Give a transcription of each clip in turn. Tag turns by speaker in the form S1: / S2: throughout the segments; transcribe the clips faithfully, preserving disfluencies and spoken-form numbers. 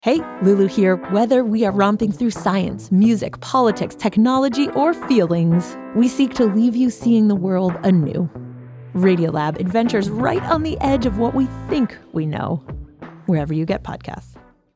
S1: Hey, Lulu here. Whether we are romping through science, music, politics, technology, or feelings, we seek to leave you seeing the world anew. Radiolab adventures right on the edge of what we think we know, wherever you get podcasts.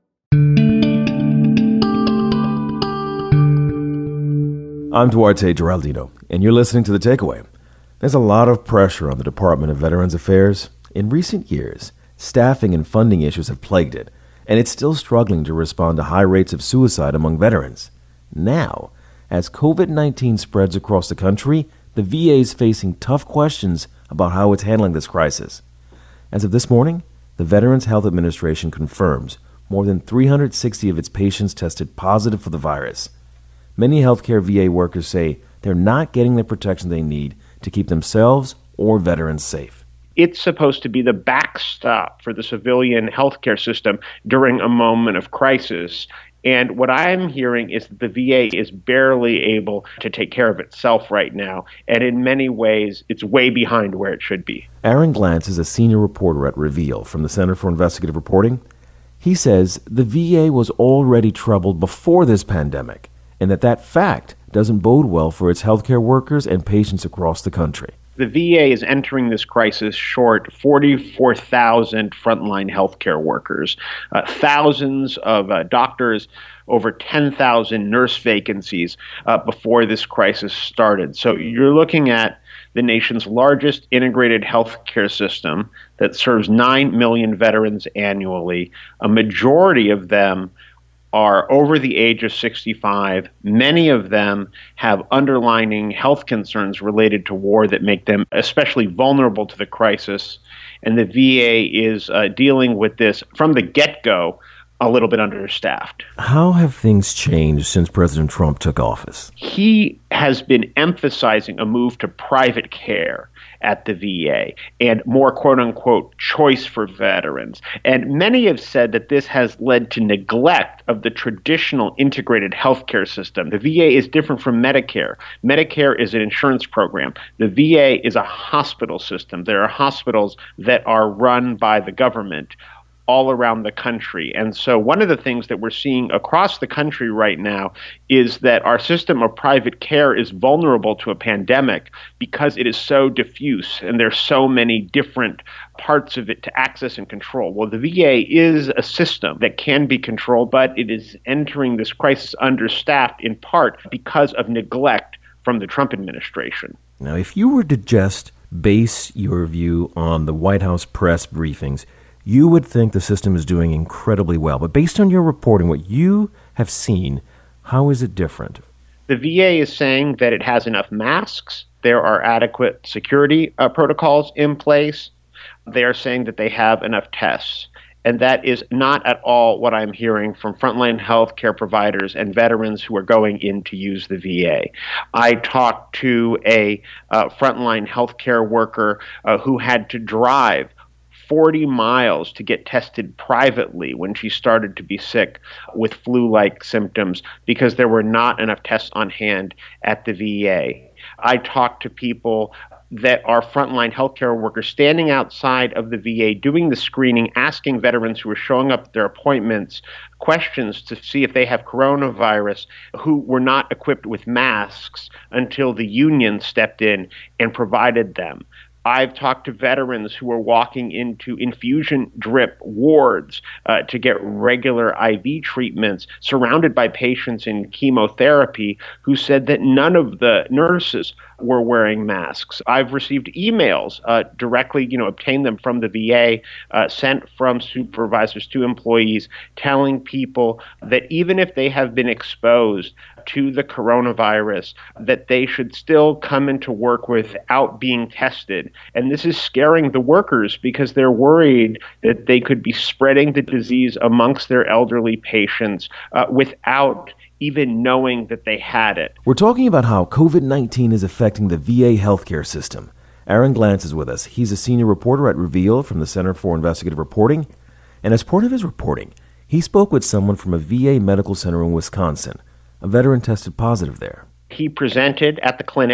S2: I'm Duarte Geraldino, and you're listening to The Takeaway. There's a lot of pressure on the Department of Veterans Affairs. In recent years, staffing and funding issues have plagued it, and it's still struggling to respond to high rates of suicide among veterans. Now, as covid nineteen spreads across the country, the V A is facing tough questions about how it's handling this crisis. As of this morning, the Veterans Health Administration confirms more than three hundred sixty of its patients tested positive for the virus. Many healthcare V A workers say they're not getting the protection they need to keep themselves or veterans safe.
S3: It's supposed to be the backstop for the civilian healthcare system during a moment of crisis. And what I'm hearing is that the V A is barely able to take care of itself right now. And in many ways, it's way behind where it should be.
S2: Aaron Glantz is a senior reporter at Reveal from the Center for Investigative Reporting. He says the V A was already troubled before this pandemic, and that that fact doesn't bode well for its healthcare workers and patients across the country.
S3: The V A is entering this crisis short forty-four thousand frontline healthcare workers, uh, thousands of uh, doctors, over ten thousand nurse vacancies uh, before this crisis started. So you're looking at the nation's largest integrated healthcare system that serves nine million veterans annually. A majority of them are over the age of sixty-five. Many of them have underlying health concerns related to war that make them especially vulnerable to the crisis. And the V A is uh, dealing with this from the get-go a little bit understaffed.
S2: How have things changed since President Trump took office?
S3: He has been emphasizing a move to private care at the V A and more quote-unquote choice for veterans. And many have said that this has led to neglect of the traditional integrated healthcare system. The V A is different from Medicare. Medicare is an insurance program. The V A is a hospital system. There are hospitals that are run by the government all around the country. And so one of the things that we're seeing across the country right now is that our system of private care is vulnerable to a pandemic because it is so diffuse and there's so many different parts of it to access and control. Well, the V A is a system that can be controlled, but it is entering this crisis understaffed in part because of neglect from the Trump administration.
S2: Now, if you were to just base your view on the White House press briefings, you would think the system is doing incredibly well. But based on your reporting, what you have seen, how is it different?
S3: The V A is saying that it has enough masks. There are adequate security uh, protocols in place. They are saying that they have enough tests. And that is not at all what I'm hearing from frontline healthcare providers and veterans who are going in to use the V A. I talked to a uh, frontline healthcare worker uh, who had to drive forty miles to get tested privately when she started to be sick with flu-like symptoms because there were not enough tests on hand at the V A. I talked to people that are frontline healthcare workers standing outside of the V A doing the screening, asking veterans who are showing up at their appointments questions to see if they have coronavirus, who were not equipped with masks until the union stepped in and provided them. I've talked to veterans who are walking into infusion drip wards uh, to get regular I V treatments, surrounded by patients in chemotherapy, who said that none of the nurses were wearing masks. I've received emails uh, directly, you know, obtained them from the V A, uh, sent from supervisors to employees, telling people that even if they have been exposed to the coronavirus, that they should still come into work without being tested. And this is scaring the workers because they're worried that they could be spreading the disease amongst their elderly patients uh, without even knowing that they had it.
S2: We're talking about how covid nineteen is affecting the V A healthcare system. Aaron Glantz is with us. He's a senior reporter at Reveal from the Center for Investigative Reporting. And as part of his reporting, he spoke with someone from a V A medical center in Wisconsin. A veteran tested positive there.
S3: He presented at the clinic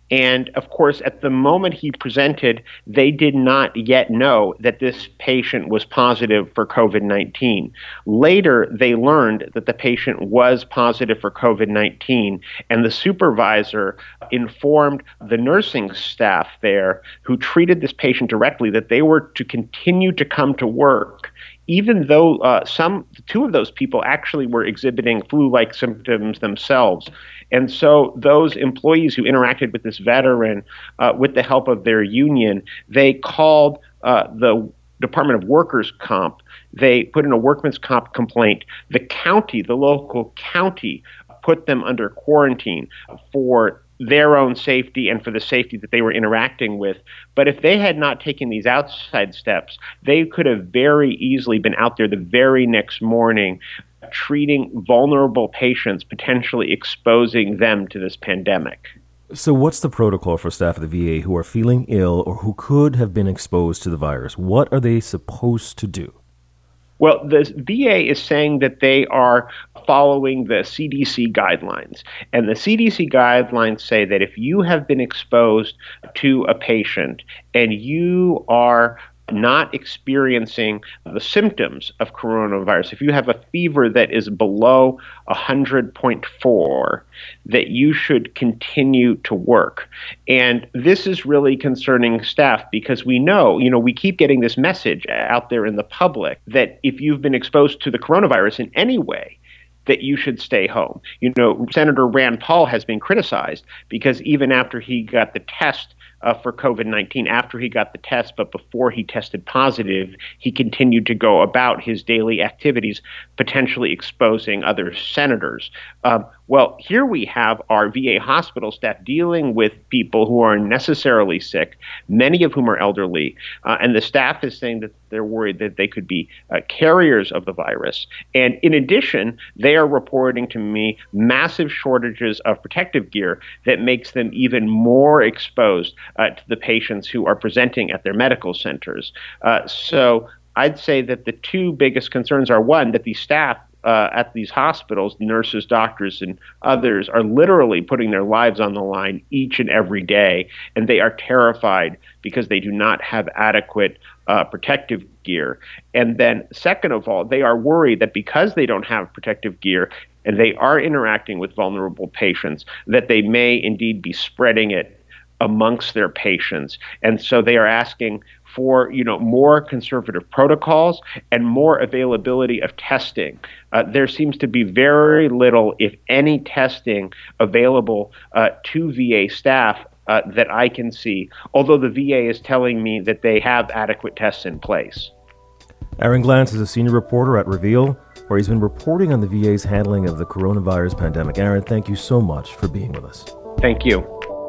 S3: And of course, at the moment he presented, they did not yet know that this patient was positive for COVID nineteen. Later, they learned that the patient was positive for COVID nineteen, and the supervisor informed the nursing staff there who treated this patient directly that they were to continue to come to work, even though uh, some two of those people actually were exhibiting flu-like symptoms themselves. And so those employees who interacted with this veteran, uh, with the help of their union, they called uh, the Department of Workers' Comp. They put in a workman's comp complaint. The county, the local county, put them under quarantine for their own safety and for the safety that they were interacting with. But if they had not taken these outside steps, they could have very easily been out there the very next morning treating vulnerable patients, potentially exposing them to this pandemic.
S2: So what's the protocol for staff at the V A who are feeling ill or who could have been exposed to the virus? What are they supposed to do?
S3: Well, the V A is saying that they are following the C D C guidelines. And the C D C guidelines say that if you have been exposed to a patient and you are not experiencing the symptoms of coronavirus, if you have a fever that is below one hundred point four, that you should continue to work. And this is really concerning staff because we know, you know, we keep getting this message out there in the public that if you've been exposed to the coronavirus in any way, that you should stay home. You know, Senator Rand Paul has been criticized because even after he got the test Uh, for COVID nineteen, after he got the test, but before he tested positive, he continued to go about his daily activities, potentially exposing other senators. Um, well, here we have our V A hospital staff dealing with people who are necessarily sick, many of whom are elderly, uh, and the staff is saying that they're worried that they could be uh, carriers of the virus. And in addition, they are reporting to me massive shortages of protective gear that makes them even more exposed Uh, to the patients who are presenting at their medical centers. Uh, so I'd say that the two biggest concerns are, one, that the staff uh, at these hospitals, nurses, doctors, and others, are literally putting their lives on the line each and every day, and they are terrified because they do not have adequate uh, protective gear. And then second of all, they are worried that because they don't have protective gear and they are interacting with vulnerable patients, that they may indeed be spreading it amongst their patients. And so they are asking for, you know, more conservative protocols and more availability of testing. Uh, there seems to be very little, if any, testing available uh, to V A staff uh, that I can see, although the V A is telling me that they have adequate tests in place.
S2: Aaron Glantz is a senior reporter at Reveal, where he's been reporting on the V A's handling of the coronavirus pandemic. Aaron, thank you so much for being with us.
S3: Thank you.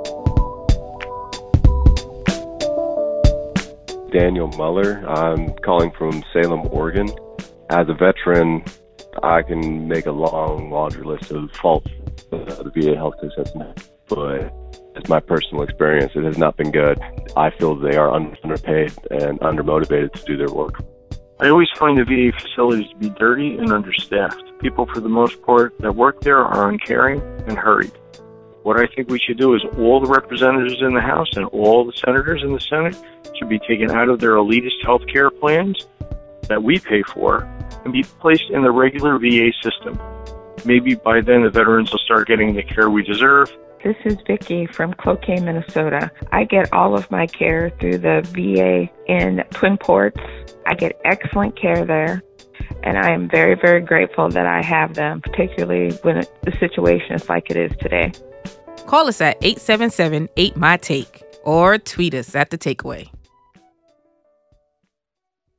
S4: Daniel Muller. I'm calling from Salem, Oregon. As a veteran, I can make a long laundry list of faults of the V A healthcare system, but it's my personal experience. It has not been good. I feel they are underpaid and undermotivated to do their work.
S5: I always find the V A facilities to be dirty and understaffed. People, for the most part, that work there are uncaring and hurried. What I think we should do is all the representatives in the House and all the senators in the Senate should be taken out of their elitist health care plans that we pay for and be placed in the regular V A system. Maybe by then the veterans will start getting the care we deserve.
S6: This is Vicki from Cloquet, Minnesota. I get all of my care through the V A in Twin Ports. I get excellent care there, and I am very, very grateful that I have them, particularly when it, the situation is like it is today.
S7: Call us at eight seven seven, eight M Y T A K E or tweet us at The Takeaway.